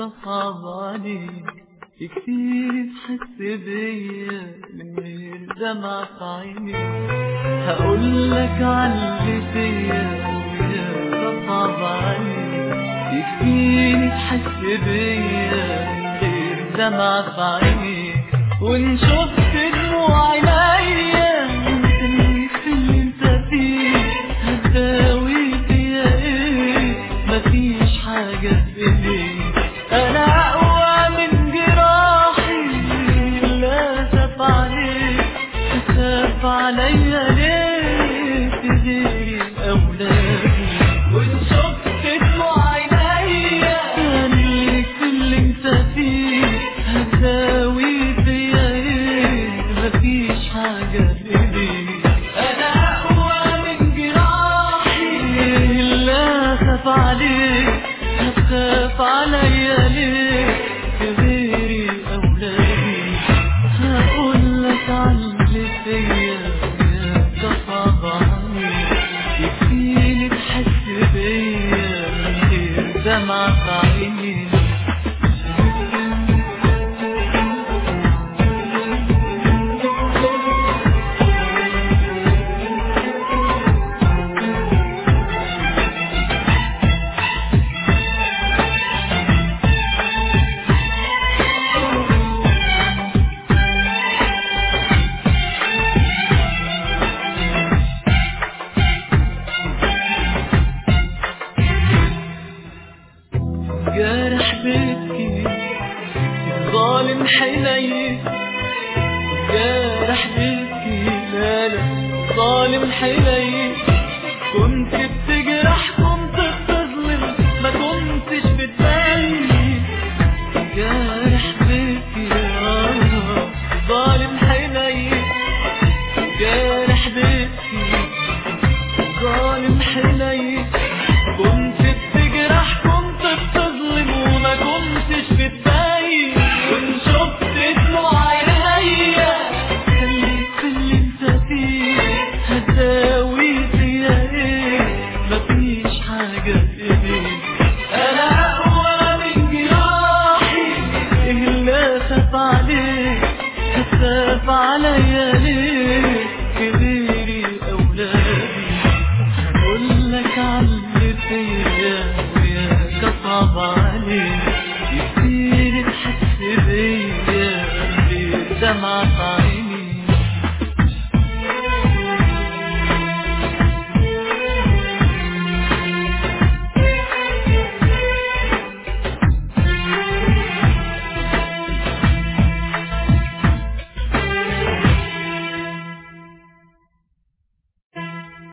صعب عليك كتير تحس بيا من غير دمعة في عيني. هقولك عاللي فيا ويا صعب عليك كتير تحس بيا من غير دمعة في عيني. وإن شفت دموع عينيا انت في اللي انت فيه هتداوي فيا ايه؟ مفيش حاجة بايديك. انا اقوى من جراحي لا تخاف عليك تخاف عليا ليه؟ في غيري اولادي. وإن شفت دموع عينيا خليك في اللي انت فيه هتداوي فيا ايه؟ مفيش حاجة بايديك. انا اقوى من جراحي لا خاف عليك هتخاف عليا ليه؟ في غيري اولادي. هقولك عاللي فيا يا صعب عليك يكفيني تحس بيا من غير دمعة في عيني. جارح بيبكي ظالم حنين جارح بيبكي لا لا ظالم حنين. كنت بتجرح كنت بتظلم ما كنتش بتبين. جارح بيبكي ظالم حنين جارح بيبكي ظالم حنين. كنت بتجرح كنت بتظلم وما كنتش بتبين. وإن شفت دموع عينيا خليك في اللي انت فيه هتداوي فيا ايه؟ مفيش حاجة بايديك. انا اقوى من جراحي لا خاف عليك هتخاف عليا ليه؟ في غيري اولادي. هقولك عاللي فيا وياك صعب عليك كتير تحس بيا من غير دمعة